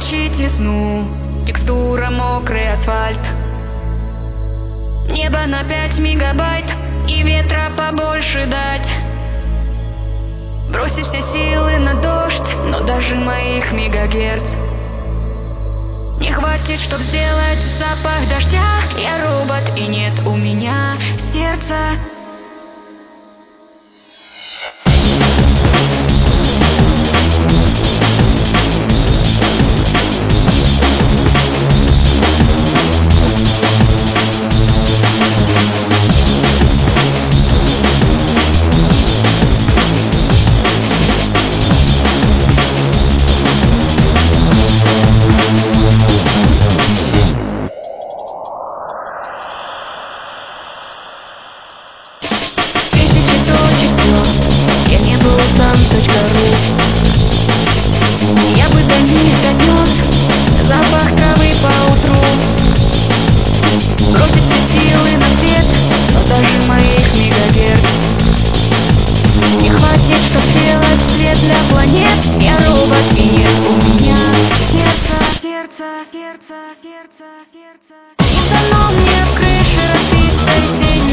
получить весну, текстура мокрый асфальт. Небо на 5 мегабайт и ветра побольше дать. Бросить все силы на дождь, но даже моих мегагерц не хватит, чтоб сделать запах дождя. Я робот, и нет у меня сердца. Я бы до них донес запах травы поутру. Бросить все силы на свет, но даже моих мегагерц не хватит, чтоб сделать свет для планет. Я робот, и нет у меня сердца. Не дано мне в крыше разбитой сети.